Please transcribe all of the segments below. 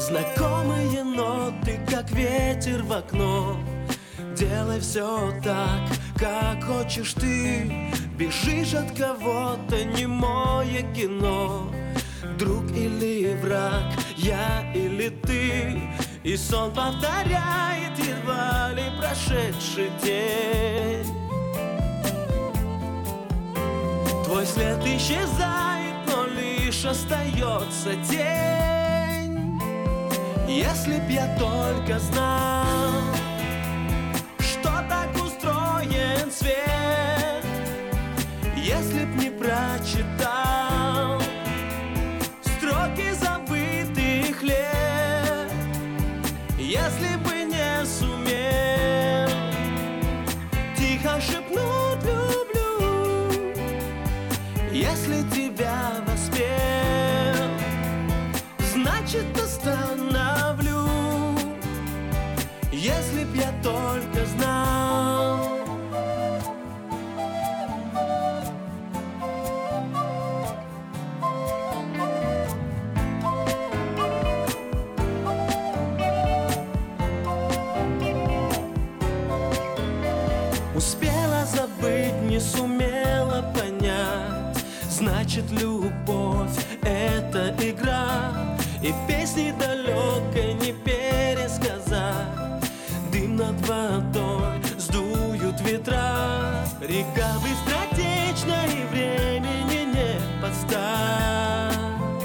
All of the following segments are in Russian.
Знакомые ноты, как ветер в окно. Делай все так, как хочешь ты. Бежишь от кого-то, немое кино. Друг или враг, я или ты. И сон повторяет едва ли прошедший день. Твой след исчезает, но лишь остается тень. Если б я только знал, что так устроен свет, если б не прочитал строки забытых лет, если бы не сумел тихо шепнуть люблю, если тебя воспел, значит остановлю. Если б я только знал. Успела забыть, не сумела понять, значит любовь — это игра. И песни далекой не пересказать. Дым над водой сдуют ветра. Река быстротечна и времени не подстать.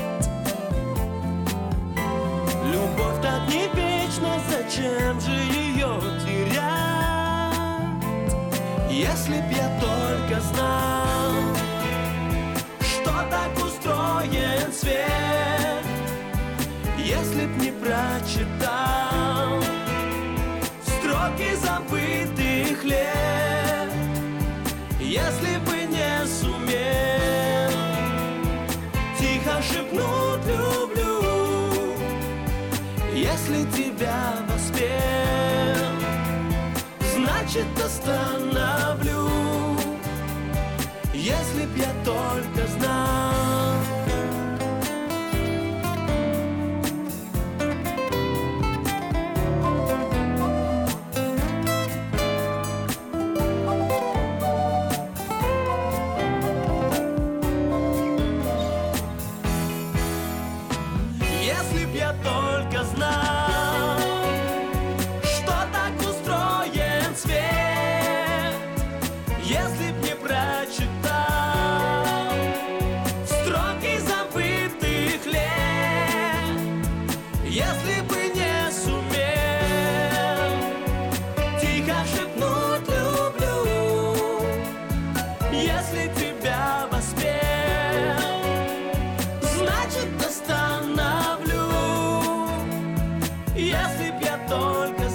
Любовь так не вечна, зачем же ее терять? Если б я только знал, что так устроен свет, если б не прочитал строки забытых лет, если бы не сумел тихо шепнуть люблю, если тебя воспел, значит остановлю. Если б я только знал. Если б я только знал, что так устроен свет, если б не прочитал строки забытых лет, если бы не сумел тихо шепнуть люблю, если тебя воспел, значит остановлю. Если б я только